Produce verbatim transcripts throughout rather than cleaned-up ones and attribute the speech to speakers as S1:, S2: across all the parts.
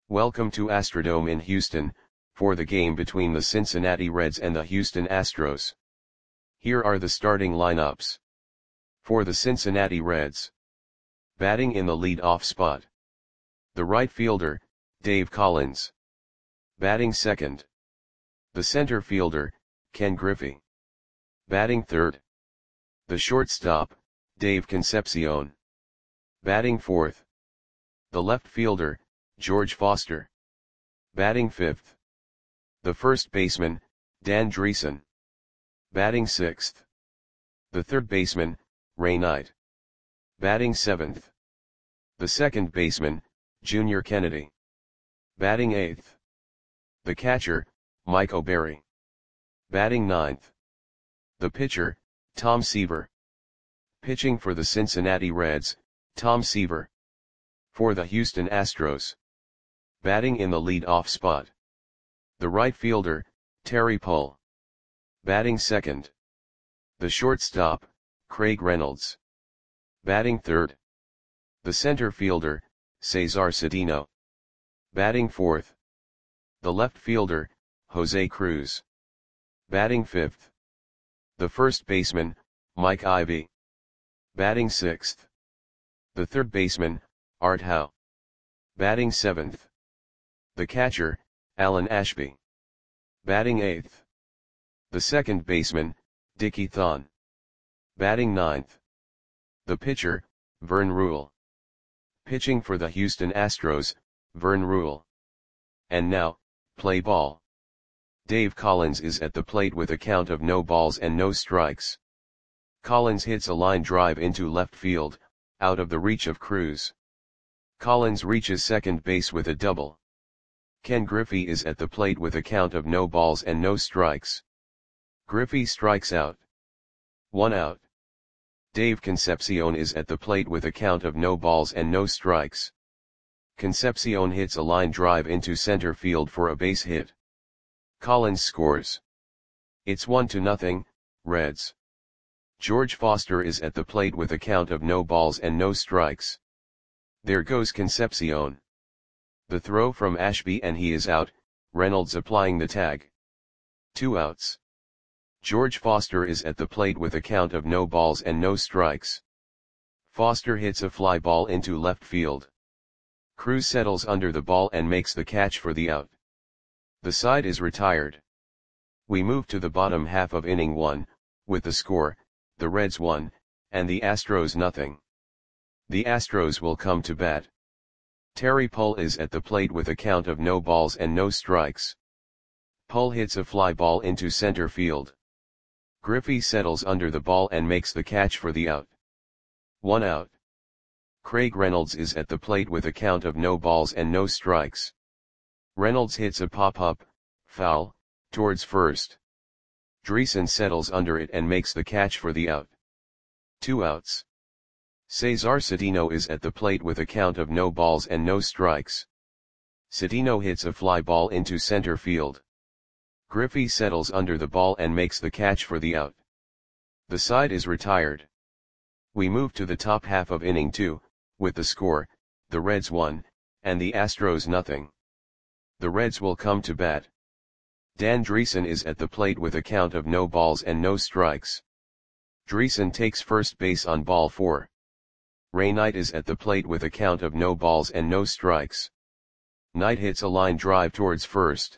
S1: Welcome to Astrodome in Houston, for the game between the Cincinnati Reds and the Houston Astros. Here are the starting lineups. For the Cincinnati Reds. Batting in the lead-off spot. The right fielder, Dave Collins. Batting second. The center fielder, Ken Griffey. Batting third. The shortstop, Dave Concepcion. Batting fourth. The left fielder, George Foster. Batting fifth. The first baseman, Dan Driessen. Batting sixth. The third baseman, Ray Knight. Batting seventh. The second baseman, Junior Kennedy. Batting eighth. The catcher, Mike O'Berry. Batting ninth. The pitcher, Tom Seaver. Pitching for the Cincinnati Reds, Tom Seaver. For the Houston Astros. Batting in the lead-off spot. The right fielder, Terry Pull. Batting second. The shortstop, Craig Reynolds. Batting third. The center fielder, Cesar Cedeno. Batting fourth. The left fielder, Jose Cruz. Batting fifth. The first baseman, Mike Ivy. Batting sixth. The third baseman, Art Howe. Batting seventh. The catcher, Alan Ashby. Batting eighth. The second baseman, Dickie Thon. Batting ninth. The pitcher, Vern Rule. Pitching for the Houston Astros, Vern Rule. And now, play ball. Dave Collins is at the plate with a count of no balls and no strikes. Collins hits a line drive into left field, out of the reach of Cruz. Collins reaches second base with a double. Ken Griffey is at the plate with a count of no balls and no strikes. Griffey strikes out. One out. Dave Concepcion is at the plate with a count of no balls and no strikes. Concepcion hits a line drive into center field for a base hit. Collins scores. It's one to nothing, Reds. George Foster is at the plate with a count of no balls and no strikes. There goes Concepcion. The throw from Ashby and he is out, Reynolds applying the tag. Two outs. George Foster is at the plate with a count of no balls and no strikes. Foster hits a fly ball into left field. Cruz settles under the ball and makes the catch for the out. The side is retired. We move to the bottom half of inning one, with the score, the Reds one, and the Astros nothing. The Astros will come to bat. Terry Pull is at the plate with a count of no balls and no strikes. Pull hits a fly ball into center field. Griffey settles under the ball and makes the catch for the out. One out. Craig Reynolds is at the plate with a count of no balls and no strikes. Reynolds hits a pop-up, foul, towards first. Driessen settles under it and makes the catch for the out. Two outs. Cesar Cedeno is at the plate with a count of no balls and no strikes. Cedeno hits a fly ball into center field. Griffey settles under the ball and makes the catch for the out. The side is retired. We move to the top half of inning two, with the score, the Reds one, and the Astros nothing. The Reds will come to bat. Dan Driessen is at the plate with a count of no balls and no strikes. Driessen takes first base on ball four. Ray Knight is at the plate with a count of no balls and no strikes. Knight hits a line drive towards first.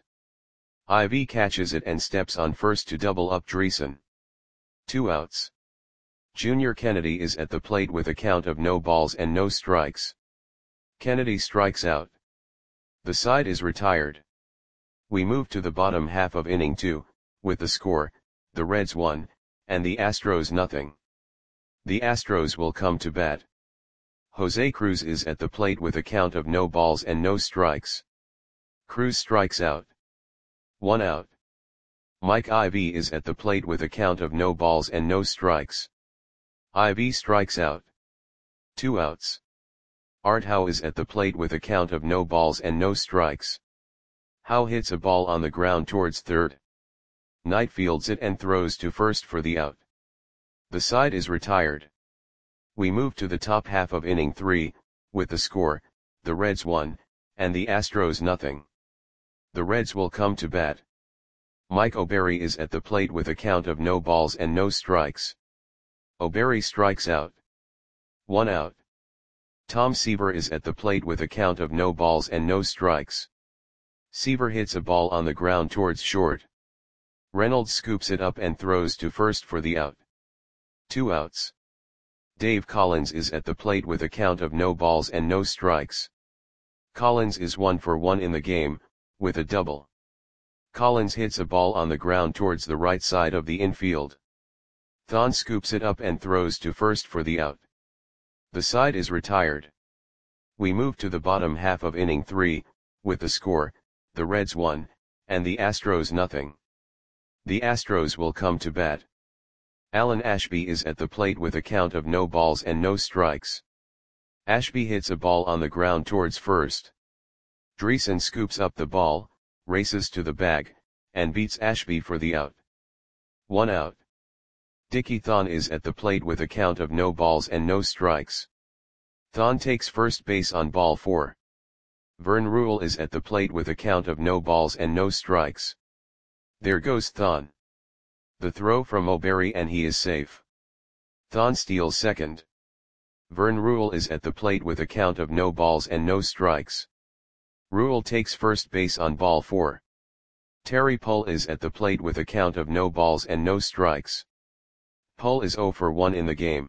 S1: Ivy catches it and steps on first to double up Driessen. Two outs. Junior Kennedy is at the plate with a count of no balls and no strikes. Kennedy strikes out. The side is retired. We move to the bottom half of inning two, with the score, the Reds one, and the Astros nothing. The Astros will come to bat. Jose Cruz is at the plate with a count of no balls and no strikes. Cruz strikes out. One out. Mike Ivy is at the plate with a count of no balls and no strikes. Ivy strikes out. Two outs. Art Howe is at the plate with a count of no balls and no strikes. Howe hits a ball on the ground towards third. Knight fields it and throws to first for the out. The side is retired. We move to the top half of inning three, with the score, the Reds one, and the Astros nothing. The Reds will come to bat. Mike O'Berry is at the plate with a count of no balls and no strikes. O'Berry strikes out. One out. Tom Seaver is at the plate with a count of no balls and no strikes. Seaver hits a ball on the ground towards short. Reynolds scoops it up and throws to first for the out. Two outs. Dave Collins is at the plate with a count of no balls and no strikes. Collins is one for one in the game, with a double. Collins hits a ball on the ground towards the right side of the infield. Thon scoops it up and throws to first for the out. The side is retired. We move to the bottom half of inning three, with the score, the Reds one, and the Astros nothing. The Astros will come to bat. Alan Ashby is at the plate with a count of no balls and no strikes. Ashby hits a ball on the ground towards first. Dreesen scoops up the ball, races to the bag, and beats Ashby for the out. One out. Dickie Thon is at the plate with a count of no balls and no strikes. Thon takes first base on ball four. Vern Rule is at the plate with a count of no balls and no strikes. There goes Thon. The throw from O'Berry and he is safe. Thon steals second. Vern Rule is at the plate with a count of no balls and no strikes. Rule takes first base on ball four. Terry Pull is at the plate with a count of no balls and no strikes. Pull is zero for one in the game.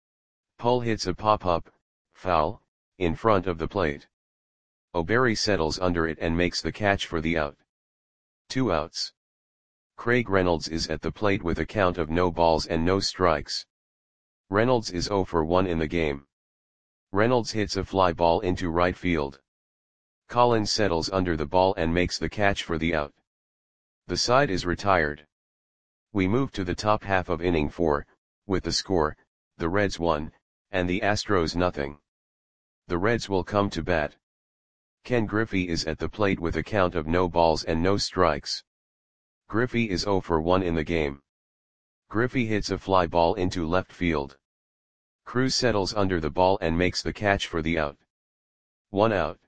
S1: Pull hits a pop-up, foul, in front of the plate. O'Berry settles under it and makes the catch for the out. Two outs. Craig Reynolds is at the plate with a count of no balls and no strikes. Reynolds is zero for one in the game. Reynolds hits a fly ball into right field. Collins settles under the ball and makes the catch for the out. The side is retired. We move to the top half of inning four, with the score, the Reds one, and the Astros nothing. The Reds will come to bat. Ken Griffey is at the plate with a count of no balls and no strikes. Griffey is zero for one in the game. Griffey hits a fly ball into left field. Cruz settles under the ball and makes the catch for the out. One out.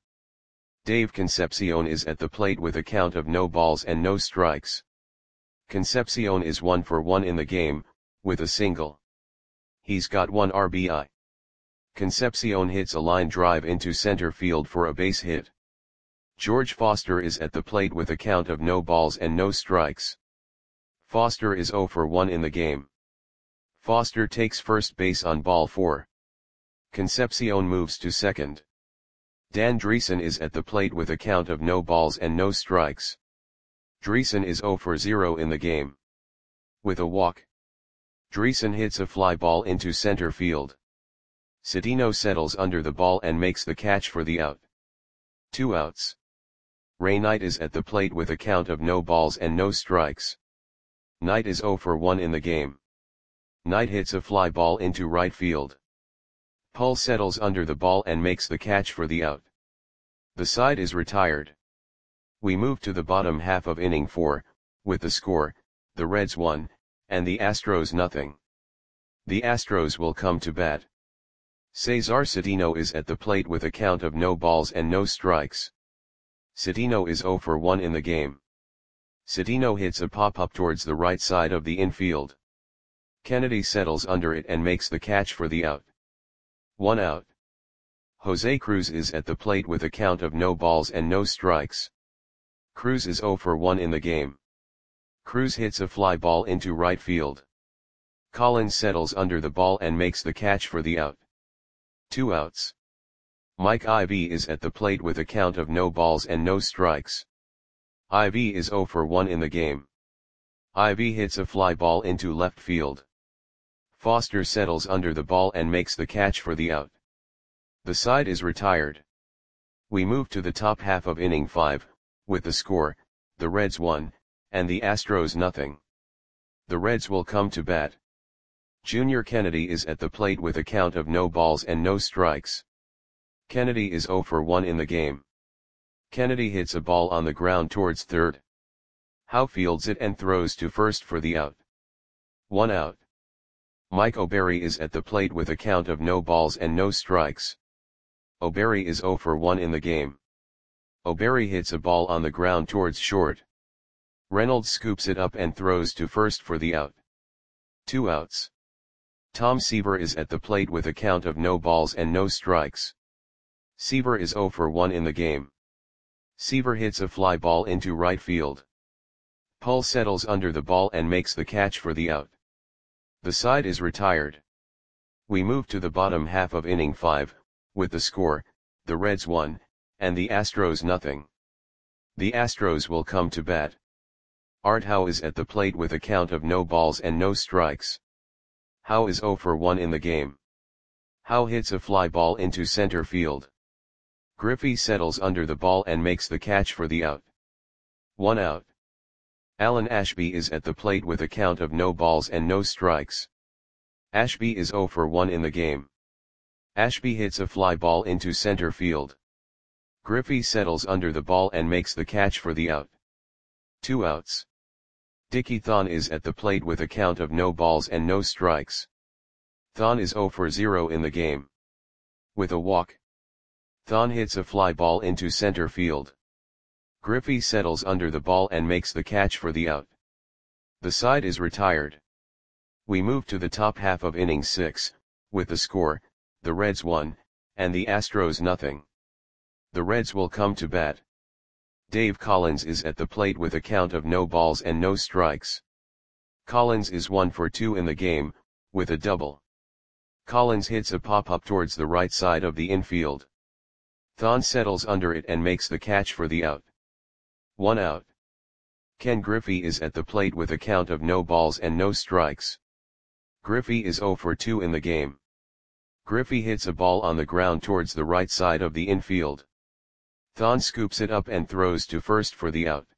S1: Dave Concepcion is at the plate with a count of no balls and no strikes. Concepcion is one for one in the game, with a single. He's got one R B I. Concepcion hits a line drive into center field for a base hit. George Foster is at the plate with a count of no balls and no strikes. Foster is zero for one in the game. Foster takes first base on ball four. Concepcion moves to second. Dan Dreesen is at the plate with a count of no balls and no strikes. Dreesen is zero for zero in the game. With a walk. Dreesen hits a fly ball into center field. Cedeno settles under the ball and makes the catch for the out. Two outs. Ray Knight is at the plate with a count of no balls and no strikes. Knight is zero for one in the game. Knight hits a fly ball into right field. Pull settles under the ball and makes the catch for the out. The side is retired. We move to the bottom half of inning four, with the score, the Reds one, and the Astros nothing. The Astros will come to bat. Cesar Cedeno is at the plate with a count of no balls and no strikes. Cedeno is zero for one in the game. Cedeno hits a pop-up towards the right side of the infield. Kennedy settles under it and makes the catch for the out. One out. Jose Cruz is at the plate with a count of no balls and no strikes. Cruz is zero for one in the game. Cruz hits a fly ball into right field. Collins settles under the ball and makes the catch for the out. Two outs. Mike Ivy is at the plate with a count of no balls and no strikes. Ivy is zero for one in the game. Ivy hits a fly ball into left field. Foster settles under the ball and makes the catch for the out. The side is retired. We move to the top half of inning five, with the score, the Reds one, and the Astros nothing. The Reds will come to bat. Junior Kennedy is at the plate with a count of no balls and no strikes. Kennedy is zero for one in the game. Kennedy hits a ball on the ground towards third. Howe fields it and throws to first for the out. One out. Mike O'Berry is at the plate with a count of no balls and no strikes. O'Berry is zero for one in the game. O'Berry hits a ball on the ground towards short. Reynolds scoops it up and throws to first for the out. Two outs. Tom Seaver is at the plate with a count of no balls and no strikes. Seaver is oh for one in the game. Seaver hits a fly ball into right field. Pull settles under the ball and makes the catch for the out. The side is retired. We move to the bottom half of inning five, with the score, the Reds one, and the Astros nothing. The Astros will come to bat. Art Howe is at the plate with a count of no balls and no strikes. Howe is oh for one in the game. Howe hits a fly ball into center field. Griffey settles under the ball and makes the catch for the out. One out. Alan Ashby is at the plate with a count of no balls and no strikes. Ashby is oh for one in the game. Ashby hits a fly ball into center field. Griffey settles under the ball and makes the catch for the out. Two outs. Dickie Thon is at the plate with a count of no balls and no strikes. Thon is oh for zero in the game. With a walk. Thon hits a fly ball into center field. Griffey settles under the ball and makes the catch for the out. The side is retired. We move to the top half of inning six, with the score, the Reds one, and the Astros nothing. The Reds will come to bat. Dave Collins is at the plate with a count of no balls and no strikes. Collins is one for two in the game, with a double. Collins hits a pop-up towards the right side of the infield. Thon settles under it and makes the catch for the out. One out. Ken Griffey is at the plate with a count of no balls and no strikes. Griffey is oh for two in the game. Griffey hits a ball on the ground towards the right side of the infield. Thon scoops it up and throws to first for the out.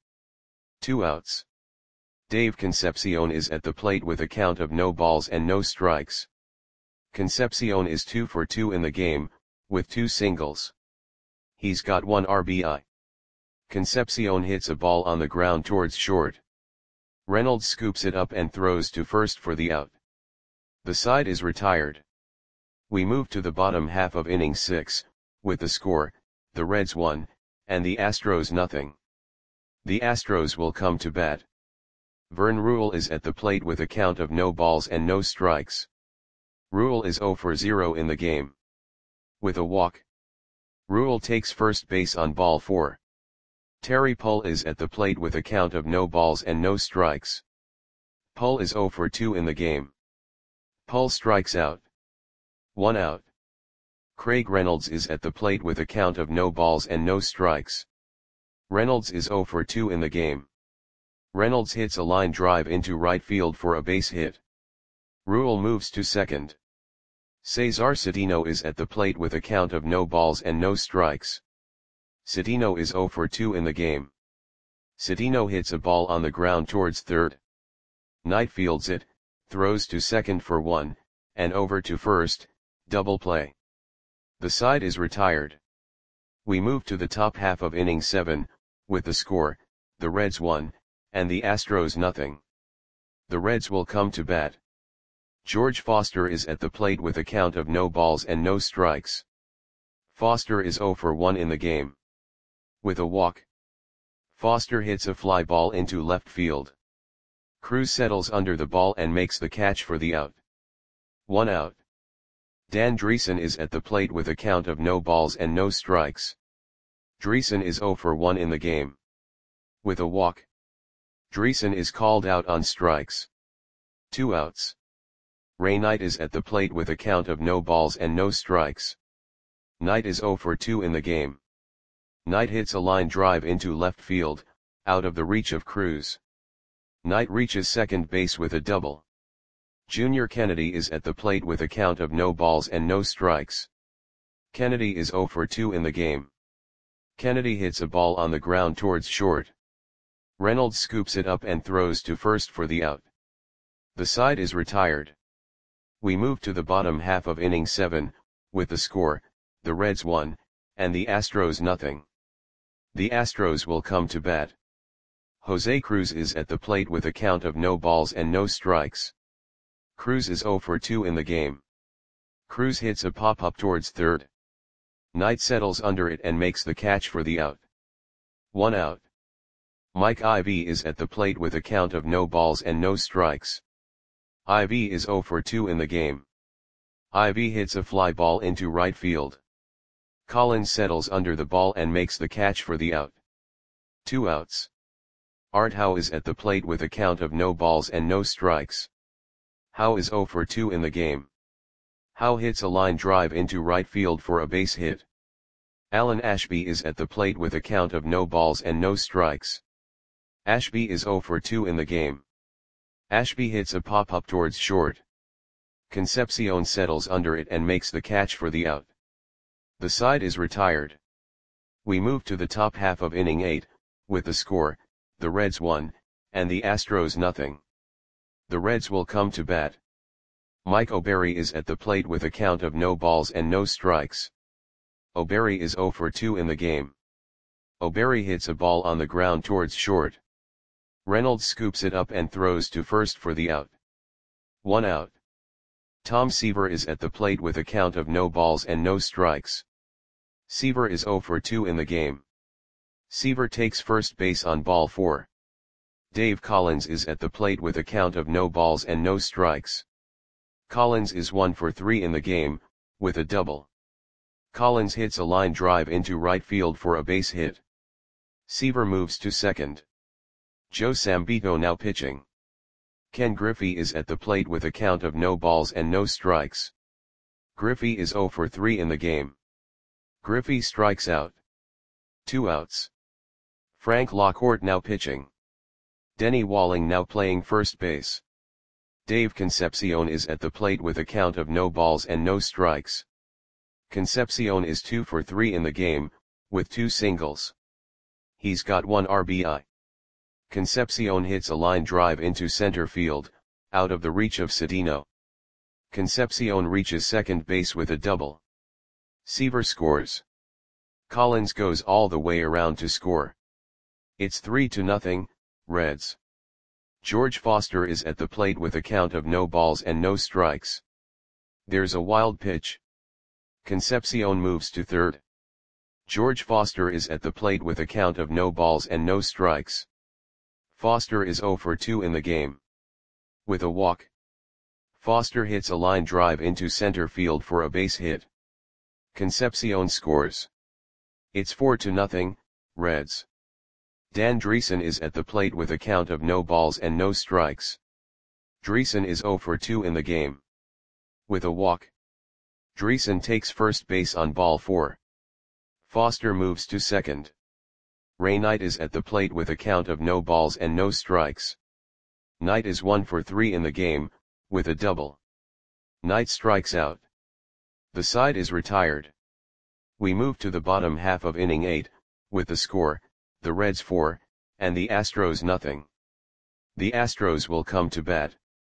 S1: Two outs. Dave Concepcion is at the plate with a count of no balls and no strikes. Concepcion is two for two in the game, with two singles. He's got one R B I. Concepcion hits a ball on the ground towards short. Reynolds scoops it up and throws to first for the out. The side is retired. We move to the bottom half of inning six, with the score, the Reds one, and the Astros nothing. The Astros will come to bat. Vern Rule is at the plate with a count of no balls and no strikes. Rule is oh for zero in the game. With a walk. Rule takes first base on ball four. Terry Pull is at the plate with a count of no balls and no strikes. Pull is oh for two in the game. Pull strikes out. One out. Craig Reynolds is at the plate with a count of no balls and no strikes. Reynolds is oh for two in the game. Reynolds hits a line drive into right field for a base hit. Rule moves to second. Cesar Cedeno is at the plate with a count of no balls and no strikes. Cedeno is oh for two in the game. Cedeno hits a ball on the ground towards third. Knight fields it, throws to second for one, and over to first, double play. The side is retired. We move to the top half of inning seven, with the score, the Reds one, and the Astros nothing. The Reds will come to bat. George Foster is at the plate with a count of no balls and no strikes. Foster is oh for one in the game. With a walk. Foster hits a fly ball into left field. Cruz settles under the ball and makes the catch for the out. One out. Dan Dreesen is at the plate with a count of no balls and no strikes. Dreesen is oh for one in the game. With a walk. Dreesen is called out on strikes. Two outs. Ray Knight is at the plate with a count of no balls and no strikes. Knight is oh for two in the game. Knight hits a line drive into left field, out of the reach of Cruz. Knight reaches second base with a double. Junior Kennedy is at the plate with a count of no balls and no strikes. Kennedy is oh for two in the game. Kennedy hits a ball on the ground towards short. Reynolds scoops it up and throws to first for the out. The side is retired. We move to the bottom half of inning seven, with the score, the Reds one, and the Astros nothing. The Astros will come to bat. Jose Cruz is at the plate with a count of no balls and no strikes. Cruz is oh for two in the game. Cruz hits a pop-up towards third. Knight settles under it and makes the catch for the out. one out. Mike Ivy is at the plate with a count of no balls and no strikes. Ivy is zero for two in the game. Ivy hits a fly ball into right field. Collins settles under the ball and makes the catch for the out. Two outs. Art Howe is at the plate with a count of no balls and no strikes. Howe is zero for two in the game. Howe hits a line drive into right field for a base hit. Alan Ashby is at the plate with a count of no balls and no strikes. Ashby is zero for two in the game. Ashby hits a pop-up towards short. Concepcion settles under it and makes the catch for the out. The side is retired. We move to the top half of inning eight, with the score, the Reds one, and the Astros nothing. The Reds will come to bat. Mike O'Berry is at the plate with a count of no balls and no strikes. O'Berry is zero for two in the game. O'Berry hits a ball on the ground towards short. Reynolds scoops it up and throws to first for the out. One out. Tom Seaver is at the plate with a count of no balls and no strikes. Seaver is zero for two in the game. Seaver takes first base on ball four. Dave Collins is at the plate with a count of no balls and no strikes. Collins is one for three in the game, with a double. Collins hits a line drive into right field for a base hit. Seaver moves to second. Joe Sambito now pitching. Ken Griffey is at the plate with a count of no balls and no strikes. Griffey is zero for three in the game. Griffey strikes out. Two outs. Frank Lockhart now pitching. Denny Walling now playing first base. Dave Concepcion is at the plate with a count of no balls and no strikes. Concepcion is two for three in the game, with two singles. He's got one R B I. Concepcion hits a line drive into center field, out of the reach of Cedeno. Concepcion reaches second base with a double. Seaver scores. Collins goes all the way around to score. It's three to nothing, Reds. George Foster is at the plate with a count of no balls and no strikes. There's a wild pitch. Concepcion moves to third. George Foster is at the plate with a count of no balls and no strikes. Foster is zero for two in the game. With a walk. Foster hits a line drive into center field for a base hit. Concepcion scores. It's four to nothing, Reds. Dan Dreesen is at the plate with a count of no balls and no strikes. Dreesen is zero for two in the game. With a walk. Dreesen takes first base on ball four. Foster moves to second. Ray Knight is at the plate with a count of no balls and no strikes. Knight is one for three in the game, with a double. Knight strikes out. The side is retired. We move to the bottom half of inning eight, with the score, the Reds four, and the Astros nothing. The Astros will come to bat.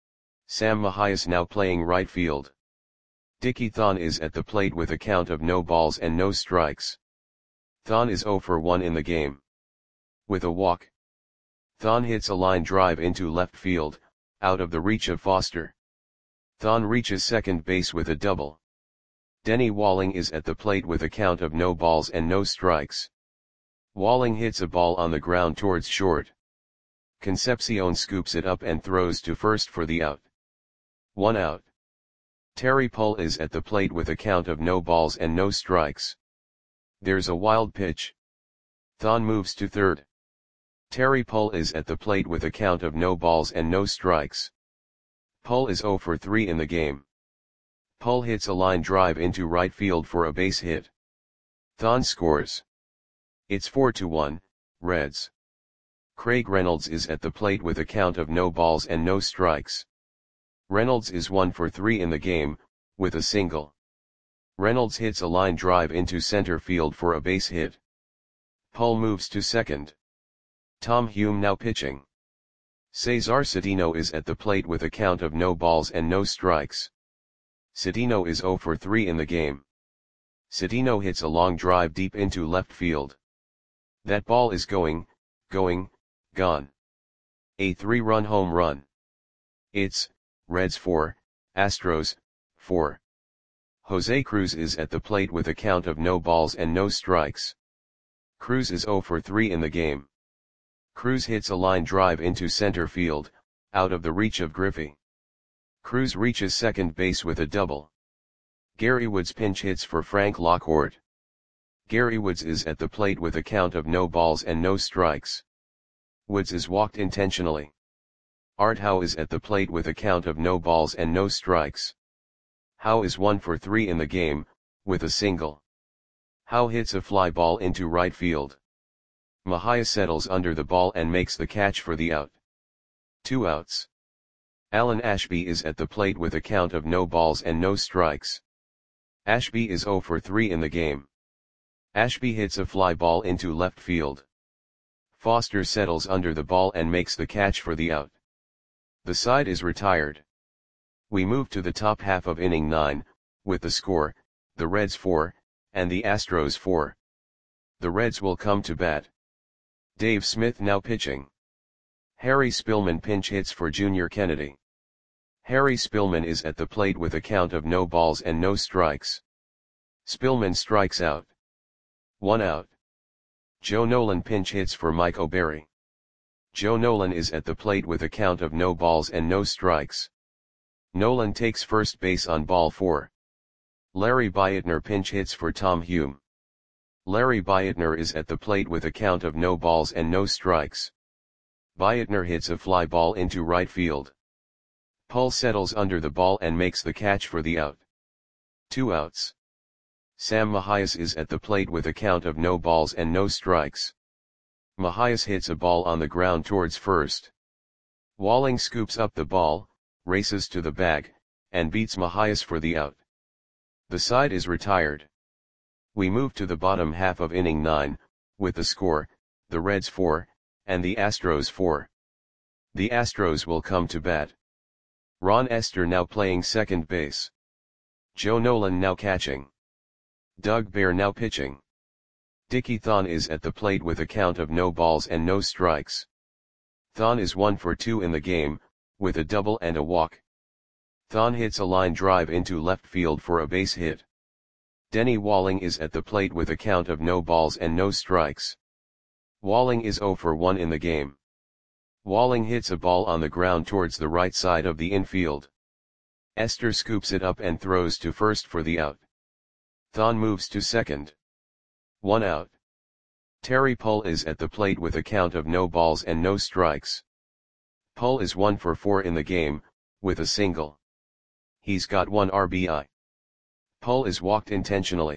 S1: Sam Mahias now playing right field. Dickie Thon is at the plate with a count of no balls and no strikes. Thon is zero for one in the game. With a walk. Thon hits a line drive into left field, out of the reach of Foster. Thon reaches second base with a double. Denny Walling is at the plate with a count of no balls and no strikes. Walling hits a ball on the ground towards short. Concepcion scoops it up and throws to first for the out. One out. Terry Pull is at the plate with a count of no balls and no strikes. There's a wild pitch. Thon moves to third. Terry Pull is at the plate with a count of no balls and no strikes. Pull is zero for three in the game. Pull hits a line drive into right field for a base hit. Thon scores. It's four to one, Reds. Craig Reynolds is at the plate with a count of no balls and no strikes. Reynolds is one for three in the game, with a single. Reynolds hits a line drive into center field for a base hit. Pull moves to second. Tom Hume now pitching. Cesar Cedeno is at the plate with a count of no balls and no strikes. Cedeno is zero for three in the game. Cedeno hits a long drive deep into left field. That ball is going, going, gone. A three-run home run. It's Reds four, Astros four. Jose Cruz is at the plate with a count of no balls and no strikes. Cruz is zero for three in the game. Cruz hits a line drive into center field, out of the reach of Griffey. Cruz reaches second base with a double. Gary Woods pinch hits for Frank Lockhart. Gary Woods is at the plate with a count of no balls and no strikes. Woods is walked intentionally. Art Howe is at the plate with a count of no balls and no strikes. Howe is one for three in the game, with a single. Howe hits a fly ball into right field. Mejia settles under the ball and makes the catch for the out. Two outs. Alan Ashby is at the plate with a count of no balls and no strikes. Ashby is zero for three in the game. Ashby hits a fly ball into left field. Foster settles under the ball and makes the catch for the out. The side is retired. We move to the top half of inning nine, with the score, the Reds four, and the Astros four. The Reds will come to bat. Dave Smith now pitching. Harry Spillman pinch hits for Junior Kennedy. Harry Spillman is at the plate with a count of no balls and no strikes. Spillman strikes out. One out. Joe Nolan pinch hits for Mike O'Berry. Joe Nolan is at the plate with a count of no balls and no strikes. Nolan takes first base on ball four. Larry Bietner pinch hits for Tom Hume. Larry Bietner is at the plate with a count of no balls and no strikes. Bietner hits a fly ball into right field. Pull settles under the ball and makes the catch for the out. Two outs. Sam Mejias is at the plate with a count of no balls and no strikes. Mejias hits a ball on the ground towards first. Walling scoops up the ball, races to the bag, and beats Mejias for the out. The side is retired. We move to the bottom half of inning nine, with the score, the Reds four, and the Astros four. The Astros will come to bat. Ron Esther now playing second base. Joe Nolan now catching. Doug Bear now pitching. Dickie Thon is at the plate with a count of no balls and no strikes. Thon is one for two in the game, with a double and a walk. Thon hits a line drive into left field for a base hit. Denny Walling is at the plate with a count of no balls and no strikes. Walling is zero for one in the game. Walling hits a ball on the ground towards the right side of the infield. Esther scoops it up and throws to first for the out. Thon moves to second. One out. Terry Pull is at the plate with a count of no balls and no strikes. Pull is one for four in the game, with a single. He's got one R B I. Pull is walked intentionally.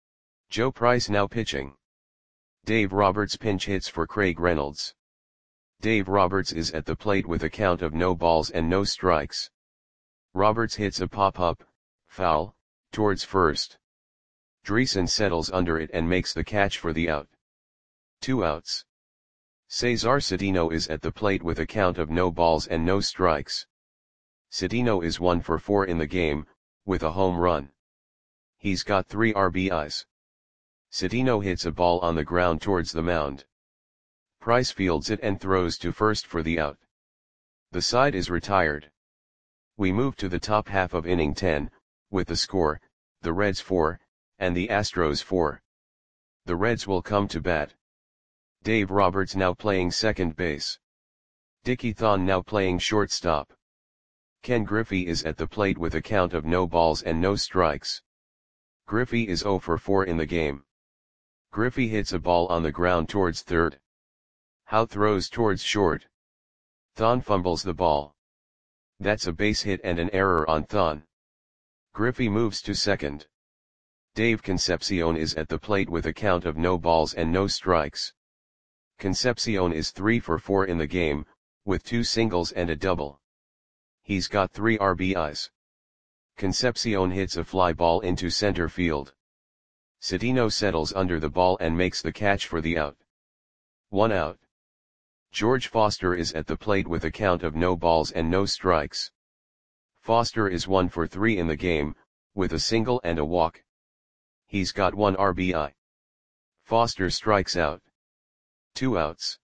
S1: Joe Price now pitching. Dave Roberts pinch hits for Craig Reynolds. Dave Roberts is at the plate with a count of no balls and no strikes. Roberts hits a pop-up, foul, towards first. Dreesen settles under it and makes the catch for the out. Two outs. Cesar Cedeno is at the plate with a count of no balls and no strikes. Cedeno is one for four in the game, with a home run. He's got three R B Is. Cedeno hits a ball on the ground towards the mound. Price fields it and throws to first for the out. The side is retired. We move to the top half of inning ten, with the score, the Reds four, and the Astros four. The Reds will come to bat. Dave Roberts now playing second base. Dickie Thon now playing shortstop. Ken Griffey is at the plate with a count of no balls and no strikes. Griffey is zero for four in the game. Griffey hits a ball on the ground towards third. Howe throws towards short. Thon fumbles the ball. That's a base hit and an error on Thon. Griffey moves to second. Dave Concepcion is at the plate with a count of no balls and no strikes. Concepcion is three for four in the game, with two singles and a double. He's got three R B Is. Concepcion hits a fly ball into center field. Cedeno settles under the ball and makes the catch for the out. One out. George Foster is at the plate with a count of no balls and no strikes. Foster is one for three in the game, with a single and a walk. He's got one R B I. Foster strikes out. Two outs.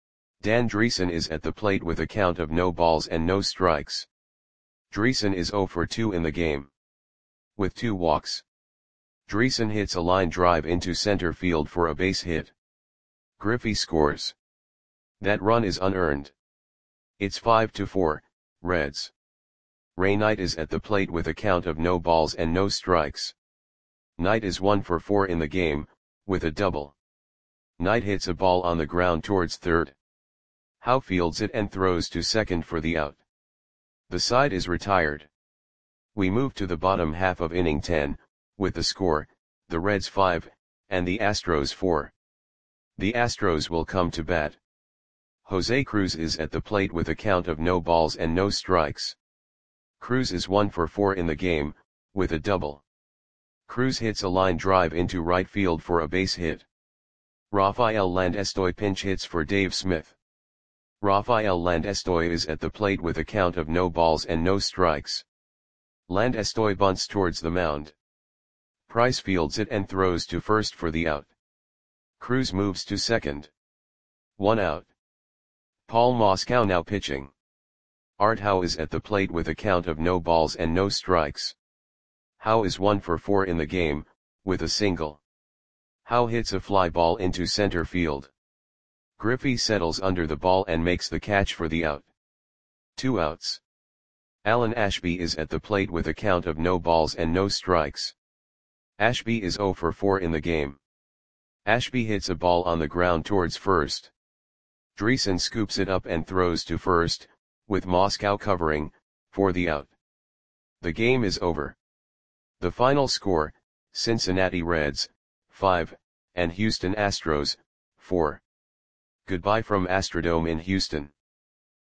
S1: Dan Dreesen is at the plate with a count of no balls and no strikes. Dreesen is zero for two in the game. With two walks. Dreesen hits a line drive into center field for a base hit. Griffey scores. That run is unearned. It's five to four, Reds. Ray Knight is at the plate with a count of no balls and no strikes. Knight is one for four in the game, with a double. Knight hits a ball on the ground towards third. Howe fields it and throws to second for the out. The side is retired. We move to the bottom half of inning ten, with the score, the Reds five, and the Astros four. The Astros will come to bat. Jose Cruz is at the plate with a count of no balls and no strikes. Cruz is one for four in the game, with a double. Cruz hits a line drive into right field for a base hit. Rafael Landestoy pinch hits for Dave Smith. Rafael Landestoy is at the plate with a count of no balls and no strikes. Landestoy bunts towards the mound. Price fields it and throws to first for the out. Cruz moves to second. One out. Paul Moscow now pitching. Art Howe is at the plate with a count of no balls and no strikes. Howe is one for four in the game, with a single. Howe hits a fly ball into center field. Griffey settles under the ball and makes the catch for the out. Two outs. Alan Ashby is at the plate with a count of no balls and no strikes. Ashby is zero for four in the game. Ashby hits a ball on the ground towards first. Dreesen scoops it up and throws to first, with Moscow covering, for the out. The game is over. The final score, Cincinnati Reds, five, and Houston Astros, four. Goodbye from Astrodome in Houston.